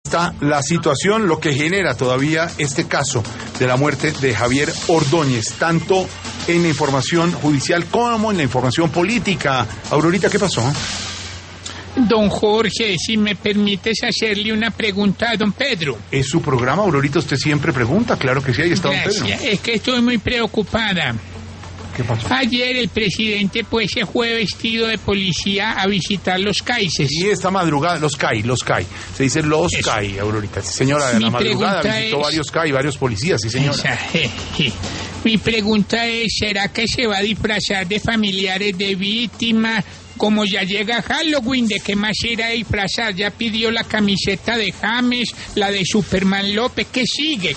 Está la situación, lo que genera todavía este caso de la muerte de Javier Ordóñez, tanto en la información judicial como en la información política. Aurorita, ¿qué pasó? Don Jorge, si me permites hacerle una pregunta a don Pedro. Es su programa, Aurorita, usted siempre pregunta, claro que sí, ahí está. Gracias. Don Pedro. Es que estoy muy preocupada. ¿Qué pasó? Ayer el presidente pues se fue vestido de policía a visitar los CAICES. Y esta madrugada, los CAI. Se dice los Eso. CAI, Aurorita. Sí, señora, de la madrugada visitó varios CAI, varios policías, sí, señora. Mi pregunta es, ¿será que se va a disfrazar de familiares de víctimas? Como ya llega Halloween, ¿de qué más irá a disfrazar? Ya pidió la camiseta de James, la de Superman López. ¿Qué sigue?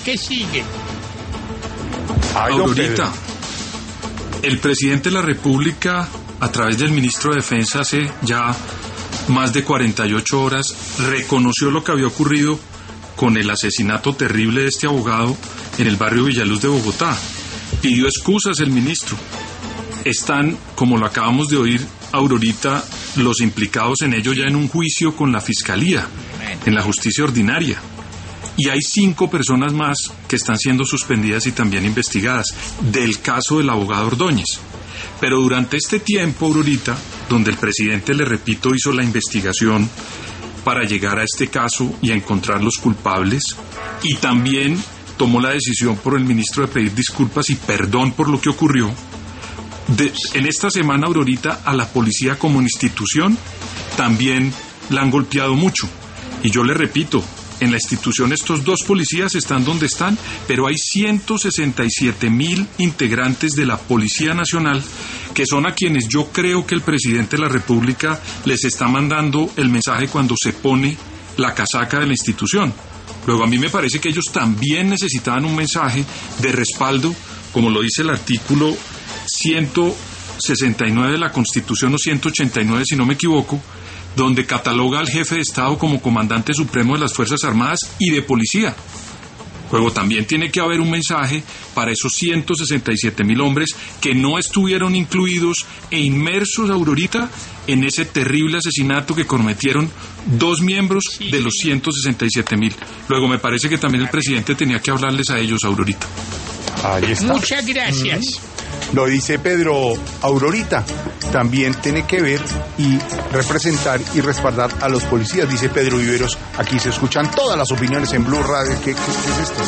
Ay, don Aurorita, Pedro. el presidente de la República, a través del ministro de Defensa, hace ya más de 48 horas, reconoció lo que había ocurrido con el asesinato terrible de este abogado en el barrio Villaluz de Bogotá. Pidió excusas el ministro. Están, como lo acabamos de oír, Aurorita, los implicados en ello ya en un juicio con la Fiscalía, en la justicia ordinaria. Y hay 5 personas más que están siendo suspendidas y también investigadas del caso del abogado Ordóñez. Pero durante este tiempo, Aurorita, donde el presidente, le repito, hizo la investigación para llegar a este caso y a encontrar los culpables, y también tomó la decisión por el ministro de pedir disculpas y perdón por lo que ocurrió, en esta semana, Aurorita, a la policía como institución también la han golpeado mucho. Y yo le repito, en la institución estos 2 policías están donde están, pero hay 167,000 integrantes de la Policía Nacional que son a quienes yo creo que el presidente de la República les está mandando el mensaje cuando se pone la casaca de la institución. Luego, a mí me parece que ellos también necesitaban un mensaje de respaldo, como lo dice el artículo 169 de la Constitución, o 189 si no me equivoco, donde cataloga al jefe de Estado como comandante supremo de las Fuerzas Armadas y de Policía. Luego también tiene que haber un mensaje para esos 167,000 hombres que no estuvieron incluidos e inmersos, Aurorita, en ese terrible asesinato que cometieron 2 miembros de los 167,000. Luego me parece que también el presidente tenía que hablarles a ellos, Aurorita. Ahí está. Muchas gracias. Lo dice Pedro. Aurorita también tiene que ver y representar y respaldar a los policías, dice Pedro Viveros. Aquí se escuchan todas las opiniones en Blue Radio. ¿Qué es esto?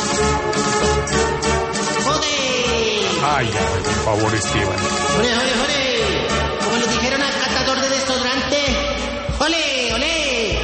¡Jode! Ay, por favor, Esteban. ¡Jode! Como le dijeron al catador de desodorante. ¡Ole!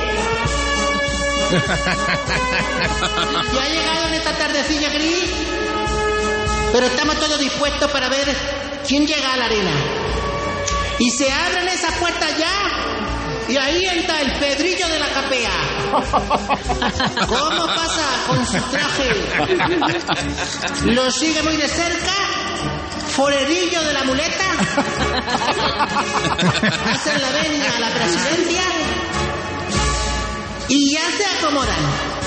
¿Ya ha llegado en esta tardecilla gris? Pero estamos todos dispuestos para ver quién llega a la arena. Y se abren esas puertas ya, y ahí entra el Pedrillo de la Capea. ¿Cómo pasa con su traje? ¿Lo sigue muy de cerca? ¿Forerillo de la muleta? ¿Hacen la venia a la presidencia? Y ya se acomodan.